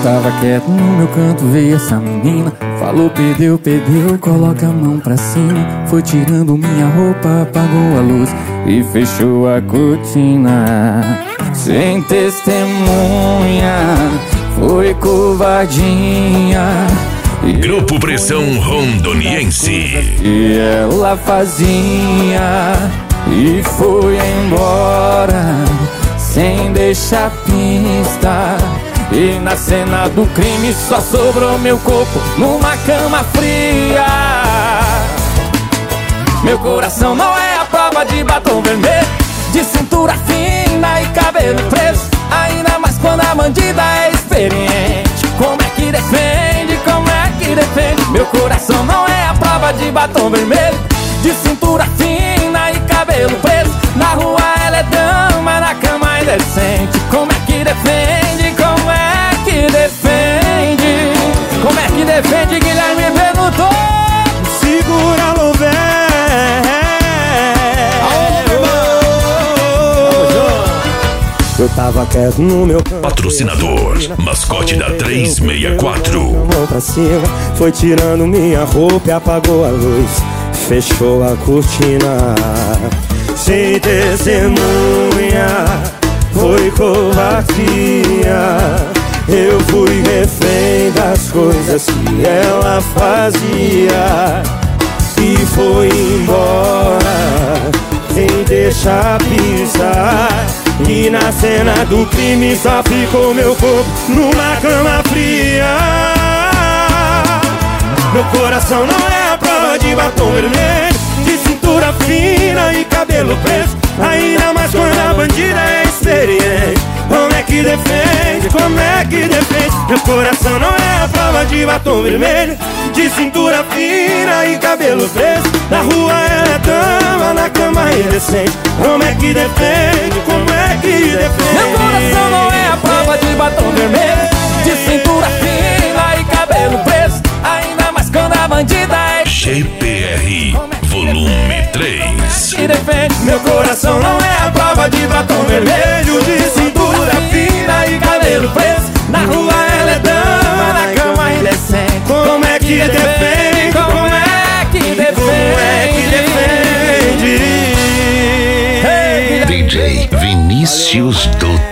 tava quieto no meu canto, veio essa menina. Falou, perdeu, coloca a mão pra cima. Foi tirando minha roupa, apagou a luz e fechou a cortina. Sem testemunha, foi covardia. Grupo Pressão Rondoniense. E ela fazia e foi embora sem deixar pista. E na cena do crime só sobrou meu corpo numa cama fria. Meu coração não é a prova de batom vermelho, de cintura fina e cabelo preso. Ainda mais quando a bandida é experiente. Como é que defende, como é que defende? Meu coração não é a prova de batom vermelho, de cintura fina e cabelo preso. Na rua ela é dama, na cama é decente. Como é que defende, como é que defende? Como é que defende, Guilherme Venuto? Segura Louvé. Eu tava quieto no meu canto. Patrocinador, mascote da 364. Mão pra cima, foi tirando minha roupa e apagou a luz, fechou a cortina. Sem testemunha, foi covardia. Eu fui refém das coisas que ela fazia e foi embora sem deixar pisar. E na cena do crime só ficou meu corpo numa cama fria. Meu coração não é a prova de batom vermelho, de cintura fina e cabelo preso. Ainda mais quando a bandida é experiente. Como é que defende, como é que defende? Meu coração não é a prova de batom vermelho, de cintura fina e cabelo preso. Na rua ela é dama, na cama é indecente. Como é que defende, como é que defende? Meu coração não é a prova de batom vermelho, de cintura fina e cabelo preso. Ainda mais quando a bandida é GPR Volume 3. que defende. Meu coração não é a prova de batom vermelho, de cintura fina e cabelo preso. Na rua ela é dama, na cama indecente. Como é que defende? Como é que defende? Como é que defende? DJ Vinícius do